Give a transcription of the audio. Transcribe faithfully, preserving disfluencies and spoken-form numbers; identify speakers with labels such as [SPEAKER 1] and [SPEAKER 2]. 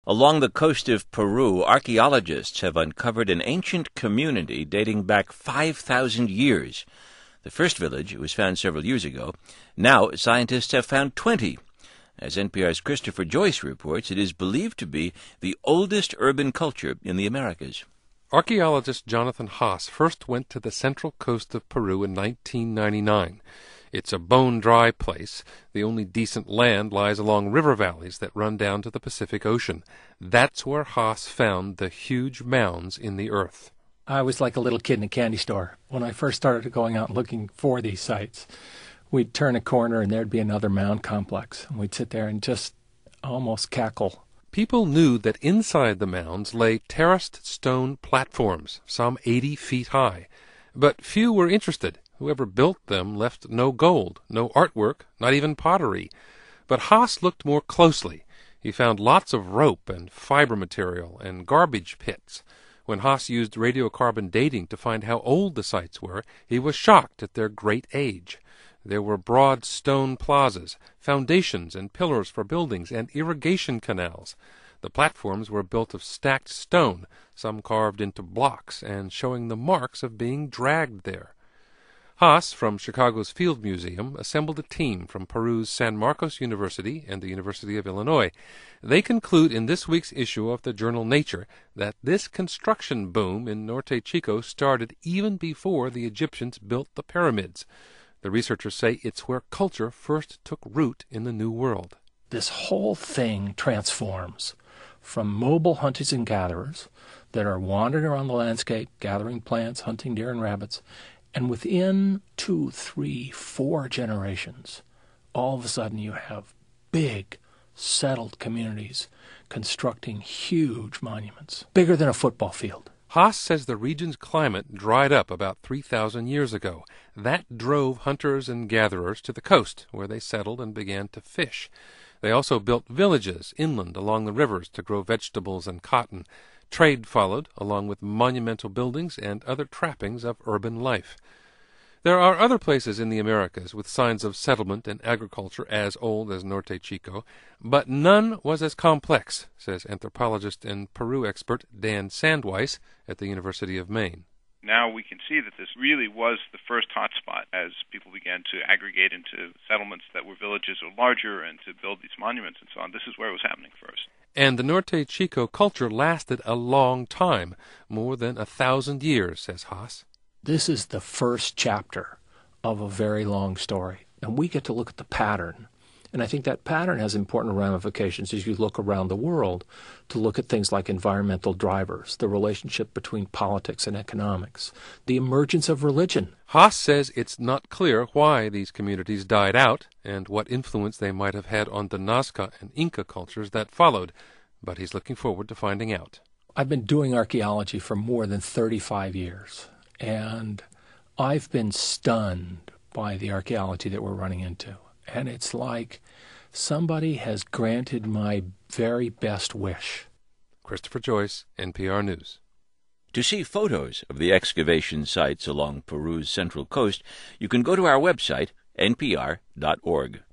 [SPEAKER 1] Along the coast of Peru, archaeologists have uncovered an ancient community dating back five thousand years. The first village was found several years ago. Now scientists have found twenty. As N P R's Christopher Joyce reports, it is believed to be the oldest urban culture in the Americas.
[SPEAKER 2] Archaeologist Jonathan Haas first went to the central coast of Peru in nineteen ninety-nine. It's a bone-dry place. The only decent land lies along river valleys that run down to the Pacific Ocean. That's where Haas found the huge mounds in the earth.
[SPEAKER 3] I was like a little kid in a candy store. When I first started going out looking for these sites, we'd turn a corner and there'd be another mound complex. And we'd sit there and just almost cackle.
[SPEAKER 2] People knew that inside the mounds lay terraced stone platforms, some eighty feet high. But few were interested. Whoever built them left no gold, no artwork, not even pottery. But Haas looked more closely. He found lots of rope and fiber material and garbage pits. When Haas used radiocarbon dating to find how old the sites were, he was shocked at their great age. There were broad stone plazas, foundations and pillars for buildings, and irrigation canals. The platforms were built of stacked stone, some carved into blocks and showing the marks of being dragged there. Haas, from Chicago's Field Museum, assembled a team from Peru's San Marcos University and the University of Illinois. They conclude in this week's issue of the journal Nature that this construction boom in Norte Chico started even before the Egyptians built the pyramids. The researchers say it's where culture first took root in the New World.
[SPEAKER 3] This whole thing transforms from mobile hunters and gatherers that are wandering around the landscape, gathering plants, hunting deer and rabbits, and within two, three, four generations, all of a sudden you have big, settled communities constructing huge monuments, bigger than a football field.
[SPEAKER 2] Haas says the region's climate dried up about three thousand years ago. That drove hunters and gatherers to the coast, where they settled and began to fish. They also built villages inland along the rivers to grow vegetables and cotton. Trade followed, along with monumental buildings and other trappings of urban life. There are other places in the Americas with signs of settlement and agriculture as old as Norte Chico, but none was as complex, says anthropologist and Peru expert Dan Sandweiss at the University of Maine.
[SPEAKER 4] Now we can see that this really was the first hotspot as people began to aggregate into settlements that were villages or larger and to build these monuments and so on. This is where it was happening first.
[SPEAKER 2] And the Norte Chico culture lasted a long time, more than a thousand years, says Haas.
[SPEAKER 3] This is the first chapter of a very long story, and we get to look at the pattern. And I think that pattern has important ramifications as you look around the world to look at things like environmental drivers, the relationship between politics and economics, the emergence of religion.
[SPEAKER 2] Haas says it's not clear why these communities died out and what influence they might have had on the Nazca and Inca cultures that followed, but he's looking forward to finding out.
[SPEAKER 3] I've been doing archaeology for more than thirty-five years, and I've been stunned by the archaeology that we're running into. And it's like somebody has granted my very best wish.
[SPEAKER 2] Christopher Joyce, N P R News.
[SPEAKER 1] To see photos of the excavation sites along Peru's central coast, you can go to our website, N P R dot org.